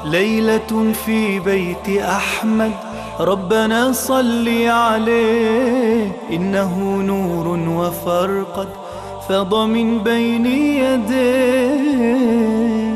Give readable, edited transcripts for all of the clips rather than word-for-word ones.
ليلة في بيت أحمد ربنا صل عليه، إنه نور وفرقد فاض من بين يديه.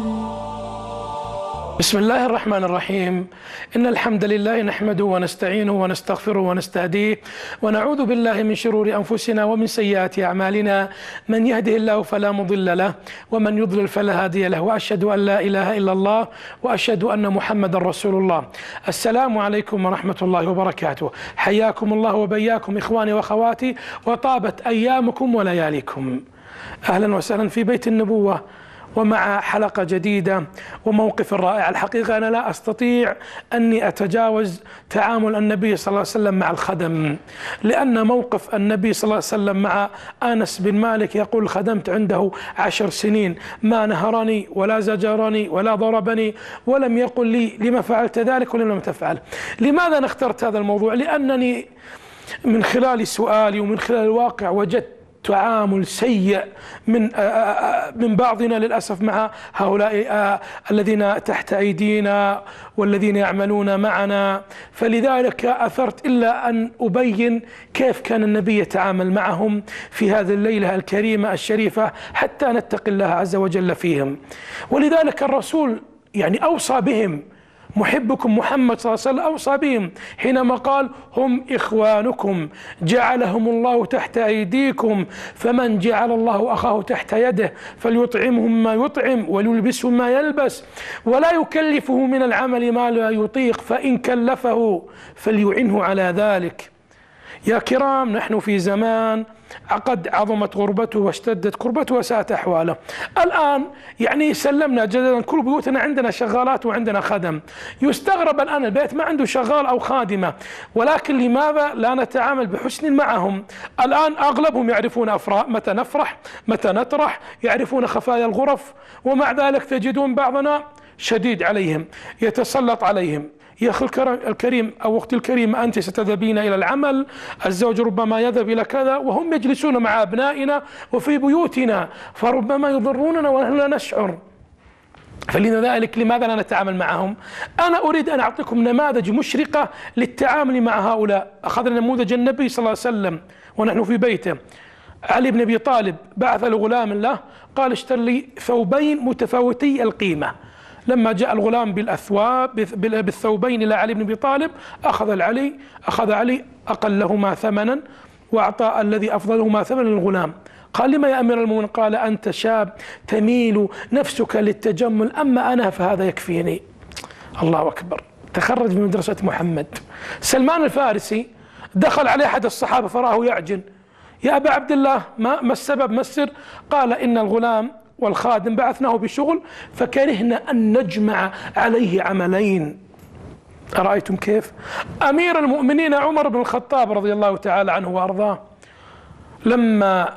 بسم الله الرحمن الرحيم. إن الحمد لله نحمده ونستعينه ونستغفره ونستهديه ونعوذ بالله من شرور أنفسنا ومن سيئات أعمالنا، من يهده الله فلا مضل له ومن يضلل فلا هادي له، وأشهد أن لا إله إلا الله وأشهد أن محمد رسول الله. السلام عليكم ورحمة الله وبركاته. حياكم الله وبياكم إخواني وأخواتي، وطابت أيامكم ولياليكم. أهلا وسهلا في بيت النبوة ومع حلقة جديدة وموقف رائع. الحقيقة أنا لا أستطيع أني أتجاوز تعامل النبي صلى الله عليه وسلم مع الخدم، لأن موقف النبي صلى الله عليه وسلم مع أنس بن مالك يقول: خدمت عنده 10 سنين ما نهرني ولا زجرني ولا ضربني ولم يقل لي لما فعلت ذلك ولم تفعل. لماذا أنا اخترت هذا الموضوع؟ لأنني من خلال سؤالي ومن خلال الواقع وجدت تعامل سيء من بعضنا للأسف مع هؤلاء الذين تحت أيدينا والذين يعملون معنا، فلذلك أثرت إلا أن أبين كيف كان النبي يتعامل معهم في هذه الليلة الكريمة الشريفة حتى نتقي الله عز وجل فيهم. ولذلك الرسول أوصى بهم، محبكم محمد صلى الله عليه وسلم أوصى بهم حينما قال: هم إخوانكم جعلهم الله تحت أيديكم، فمن جعل الله أخاه تحت يده فليطعمهم ما يطعم وليلبسهم ما يلبس ولا يكلفه من العمل ما لا يطيق، فإن كلفه فليعنه على ذلك. يا كرام، نحن في زمان قد عظمت غربته واشتدت كربته وساءت أحواله. الآن سلمنا جدلا كل بيوتنا عندنا شغالات وعندنا خدم. يستغرب الآن البيت ما عنده شغال أو خادمة، ولكن لماذا لا نتعامل بحسن معهم؟ الآن أغلبهم يعرفون متى نفرح متى نطرح، يعرفون خفايا الغرف، ومع ذلك تجدون بعضنا شديد عليهم يتسلط عليهم. يا أخي الكريم أو أختي الكريمة، أنت ستذهبين إلى العمل، الزوج ربما يذهب إلى كذا، وهم يجلسون مع أبنائنا وفي بيوتنا، فربما يضروننا ونحن لا نشعر. فلذلك لماذا لا نتعامل معهم؟ أنا أريد أن أعطيكم نماذج مشرقة للتعامل مع هؤلاء. أخذنا نموذج النبي صلى الله عليه وسلم ونحن في بيته. علي بن أبي طالب بعث لغلام له قال: اشتر لي ثوبين متفاوتي القيمة. لما جاء الغلام بالثوبين إلى علي بن أبي طالب أخذ علي أقلهما ثمنا وأعطى الذي أفضلهما ثمنا للغلام. قال: لما يا أمير المؤمنين؟ قال: أنت شاب تميل نفسك للتجمل، أما أنا فهذا يكفيني. الله أكبر. تخرج من مدرسة محمد. سلمان الفارسي دخل عليه أحد الصحابة فراه يعجن: يا أبا عبد الله، ما السبب ما السر؟ قال: إن الغلام والخادم بعثناه بشغل فكرهنا أن نجمع عليه عملين. أرأيتم كيف؟ أمير المؤمنين عمر بن الخطاب رضي الله تعالى عنه وأرضاه لما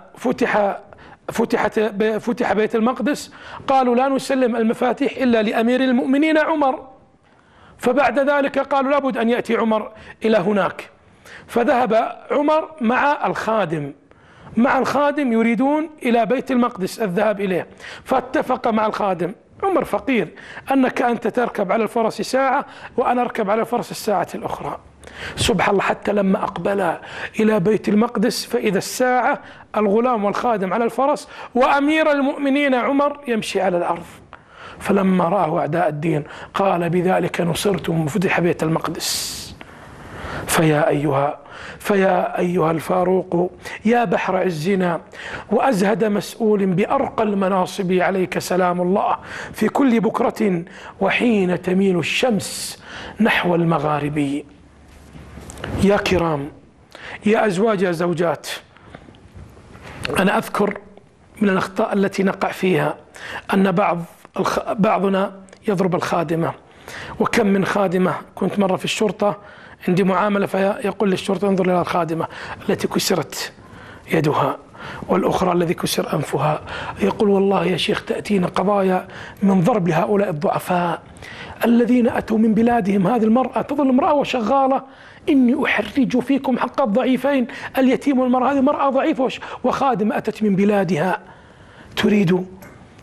فتح بيت المقدس قالوا: لا نسلم المفاتيح إلا لأمير المؤمنين عمر. فبعد ذلك قالوا: لابد أن يأتي عمر إلى هناك. فذهب عمر مع الخادم يريدون إلى بيت المقدس الذهاب إليه، فاتفق مع الخادم: عمر فقير، أنك أنت تركب على الفرس ساعة وأنا أركب على الفرس الساعة الأخرى. سبحان الله، حتى لما أقبل إلى بيت المقدس فإذا الساعة الغلام والخادم على الفرس وأمير المؤمنين عمر يمشي على الأرض. فلما رآه أعداء الدين قال: بذلك نصرتم وفتح بيت المقدس. فيا أيها الفاروق، يا بحر عزنا وأزهد مسؤول بأرقى المناصب، عليك سلام الله في كل بكرة وحين تميل الشمس نحو المغارب. يا كرام، يا أزواج يا زوجات، أنا أذكر من الأخطاء التي نقع فيها أن بعضنا يضرب الخادمة. وكم من خادمة، كنت مرة في الشرطة عندي معاملة فيقول للشرطة: انظر إلى الخادمة التي كسرت يدها والأخرى الذي كسر أنفها. يقول: والله يا شيخ تأتينا قضايا من ضرب لهؤلاء الضعفاء الذين أتوا من بلادهم. هذه المرأة تظل امرأة وشغالة، إني أحرج فيكم حق الضعيفين، اليتيم والمرأة. هذه مرأة ضعيفة وخادمة أتت من بلادها تريد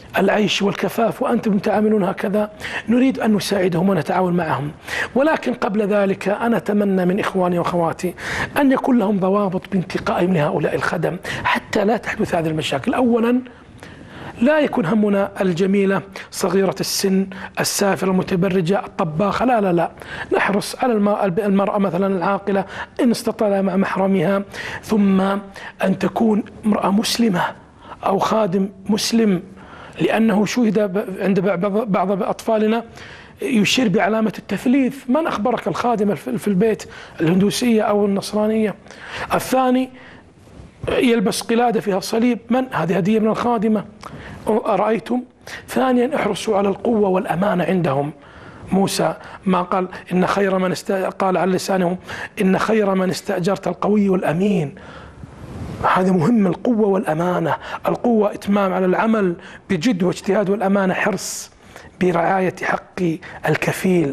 العيش والكفاف وأنتم تعاملون هكذا، نريد أن نساعدهم ونتعاون معهم. ولكن قبل ذلك أنا أتمنى من إخواني وأخواتي أن يكون لهم ضوابط بانتقائهم لهؤلاء الخدم حتى لا تحدث هذه المشاكل. أولا، لا يكون همنا الجميلة صغيرة السن السافرة المتبرجة الطباخة، لا لا لا، نحرص على المرأة مثلا العاقلة إن استطاع مع محرمها، ثم أن تكون امرأة مسلمة أو خادم مسلم، لأنه شوهد عند بعض أطفالنا يشير بعلامة التثليث. من أخبرك الخادمة في البيت الهندوسية أو النصرانية؟ الثاني، يلبس قلادة فيها صليب، من هذه؟ هدية من الخادمة، أرأيتم؟ ثانيا، احرصوا على القوة والأمانة عندهم. موسى ما قال إن خير من قال على لسانهم إن خير من استأجرت القوي والأمين. هذا مهم، القوة والأمانة. القوة إتمام على العمل بجد واجتهاد، والأمانة حرص برعاية حق الكفيل.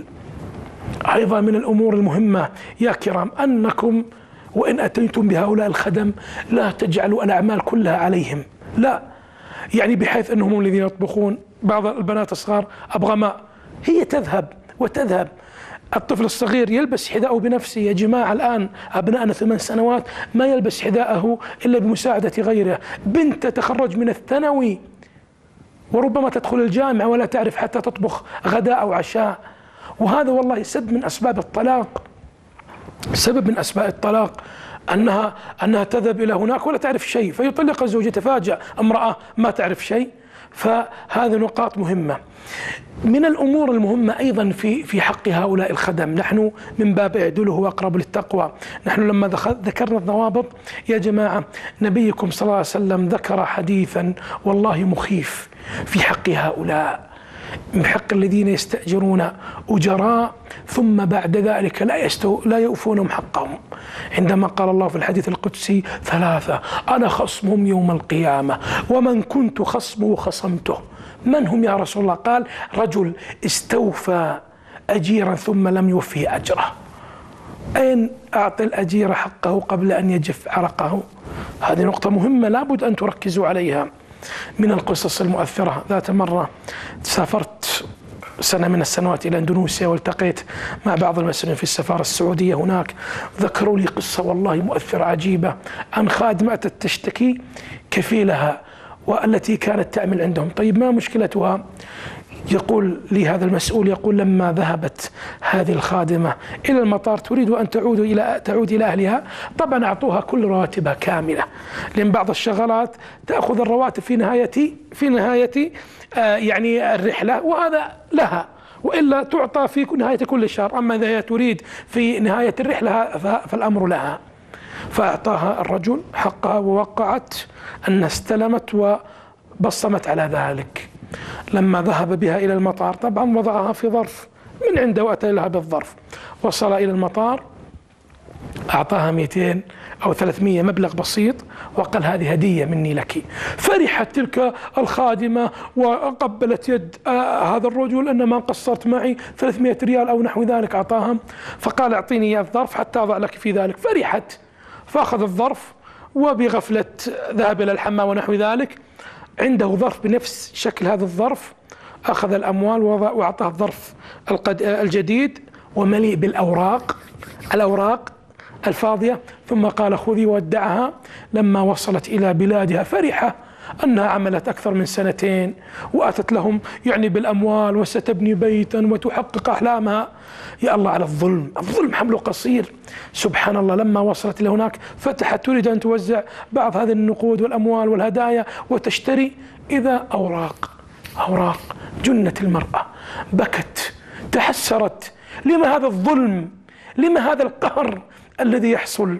أيضا من الأمور المهمة يا كرام أنكم وإن أتيتم بهؤلاء الخدم لا تجعلوا الأعمال كلها عليهم، لا، يعني بحيث أنهم الذين يطبخون. بعض البنات الصغار أبغى ماء، هي تذهب وتذهب. الطفل الصغير يلبس حذاءه بنفسه. يا جماعة الآن أبناءنا 8 سنوات ما يلبس حذاءه إلا بمساعدة غيره. بنت تتخرج من الثانوي وربما تدخل الجامعة ولا تعرف حتى تطبخ غداء أو عشاء، وهذا والله سبب من أسباب الطلاق. سبب من أسباب الطلاق أنها تذهب إلى هناك ولا تعرف شيء، فيطلق الزوج، يتفاجأ امرأة ما تعرف شيء. فهذه نقاط مهمة. من الأمور المهمة أيضا في حق هؤلاء الخدم، نحن من باب اعدله وأقرب للتقوى. نحن لما ذكرنا الضوابط يا جماعة، نبيكم صلى الله عليه وسلم ذكر حديثا والله مخيف في حق هؤلاء، من حق الذين يستأجرون أجراء ثم بعد ذلك لا يوفونهم حقهم. عندما قال الله في الحديث القدسي 3 أنا خصمهم يوم القيامة ومن كنت خصمه خصمته. من هم يا رسول الله؟ قال رجل استوفى أجيرا ثم لم يوفي أجره. أين أعطي الأجير حقه قبل أن يجف عرقه؟ هذه نقطة مهمة لابد أن تركزوا عليها. من القصص المؤثرة، ذات مرة سافرت سنة من السنوات إلى إندونيسيا والتقيت مع بعض المسؤولين في السفارة السعودية هناك، ذكروا لي قصة والله مؤثرة عجيبة عن خادمة تشتكي كفيلها والتي كانت تعمل عندهم. طيب ما مشكلتها؟ يقول لي هذا المسؤول، يقول لما ذهبت هذه الخادمة إلى المطار تريد أن تعود إلى أهلها، طبعا أعطوها كل رواتبها كاملة، لأن بعض الشغلات تأخذ الرواتب في نهاية يعني الرحلة، وهذا لها، وإلا تعطى في نهاية كل شهر. أما إذا هي تريد في نهاية الرحلة فالأمر لها. فأعطاها الرجل حقها ووقعت أن استلمت وبصمت على ذلك. لما ذهب بها إلى المطار طبعا وضعها في ظرف من عنده وأتى لها بالظرف. وصل إلى المطار أعطاها 200 أو 300 مبلغ بسيط وقال هذه هدية مني لك. فرحت تلك الخادمة وقبلت يد هذا الرجل أن ما قصرت معي 300 ريال أو نحو ذلك أعطاها. فقال أعطيني يا الظرف حتى أضع لك في ذلك. فرحت فأخذ الظرف وبغفلة ذهب إلى الحمام ونحو ذلك. عنده ظرف بنفس شكل هذا الظرف، أخذ الأموال وأعطاه الظرف الجديد ومليء بالأوراق الفاضية، ثم قال خذي وودعها. لما وصلت إلى بلادها فرحة أنها عملت أكثر من 2 وأتت لهم يعني بالأموال وستبني بيتا وتحقق أحلامها. يا الله على الظلم حمله قصير. سبحان الله، لما وصلت إلى هناك فتحت تريد أن توزع بعض هذه النقود والأموال والهدايا وتشتري، إذا أوراق. جنت المرأة، بكت، تحسرت. لما هذا الظلم؟ لما هذا القهر الذي يحصل؟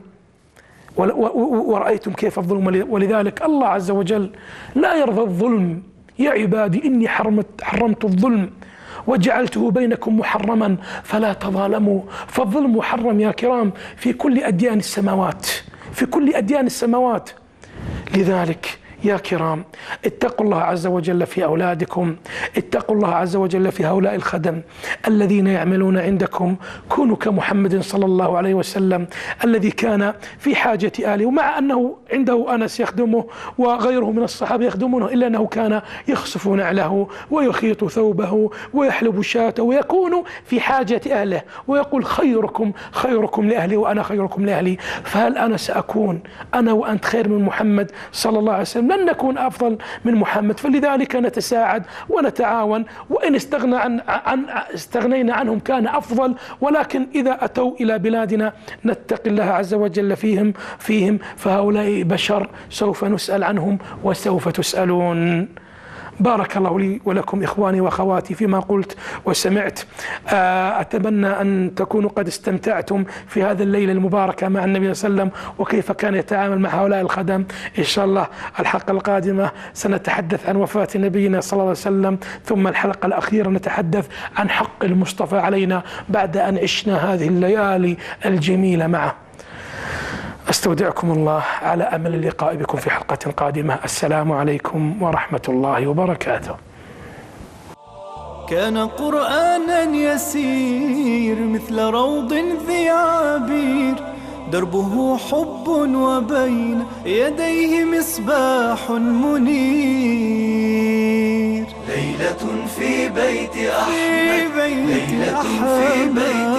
ورأيتم كيف الظلم. ولذلك الله عز وجل لا يرضى الظلم. يا عبادي إني حرمت الظلم وجعلته بينكم محرما فلا تظالموا. فالظلم محرم يا كرام في كل أديان السماوات، لذلك يا كرام، اتقوا الله عز وجل في أولادكم، اتقوا الله عز وجل في هؤلاء الخدم الذين يعملون عندكم. كونوا كمحمد صلى الله عليه وسلم الذي كان في حاجة أهله، ومع أنه عنده أنس يخدمه وغيره من الصحابة يخدمونه، إلا أنه كان يخصف نعله ويخيط ثوبه ويحلب شاته ويكون في حاجة أهله، ويقول خيركم خيركم لأهلي وأنا خيركم لأهلي. فهل أنا سأكون أنا وأنت خير من محمد صلى الله عليه وسلم؟ لن نكون أفضل من محمد. فلذلك نتساعد ونتعاون، وإن استغنينا عنهم كان أفضل، ولكن إذا أتوا إلى بلادنا نتقي الله عز وجل فيهم فهؤلاء بشر سوف نسأل عنهم وسوف تسألون. بارك الله لي ولكم إخواني وأخواتي فيما قلت وسمعت. أتمنى أن تكونوا قد استمتعتم في هذا الليلة المباركة مع النبي صلى الله عليه وسلم وكيف كان يتعامل مع هؤلاء الخدم. إن شاء الله الحلقة القادمة سنتحدث عن وفاة نبينا صلى الله عليه وسلم، ثم الحلقة الأخيرة نتحدث عن حق المصطفى علينا بعد أن عشنا هذه الليالي الجميلة معه. أستودعكم الله على أمل اللقاء بكم في حلقة قادمة. السلام عليكم ورحمة الله وبركاته. كان قرآنا يسير مثل روض ذي عبير، دربه حب وبين يديه مصباح منير. ليلة في بيت أحمد، ليلة في بيت